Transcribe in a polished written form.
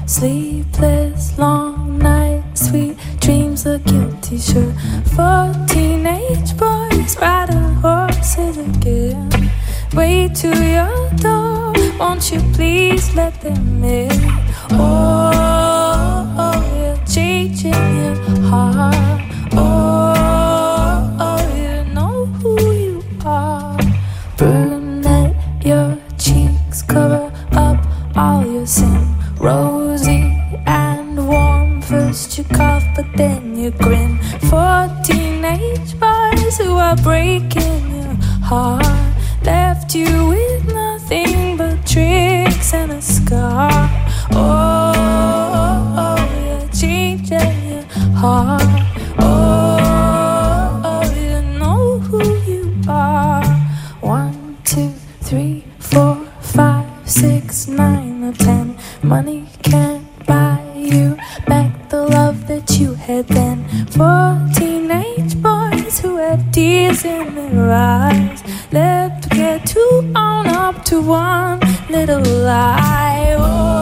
Sleepless long nights, sweet dreams, a guilty sure. For teenage boys riding horses again. Wait to your door, won't you please let them in? Oh, you're changing your heart. Oh, you know who you are. Brunette, your cheeks cover up all your sin. Rosy and warm, first you cough but then you grin. For teenage boys who are breaking your heart, left you with nothing but tricks and a scar. Oh, you're changing your heart. Oh, you know who you are. 1, 2, 3, 4, 5, 6, 9 or 10. Money can't buy you back the love that you had then. For teenage boys who have tears in their eyes, left to get too on up to one little lie. Oh,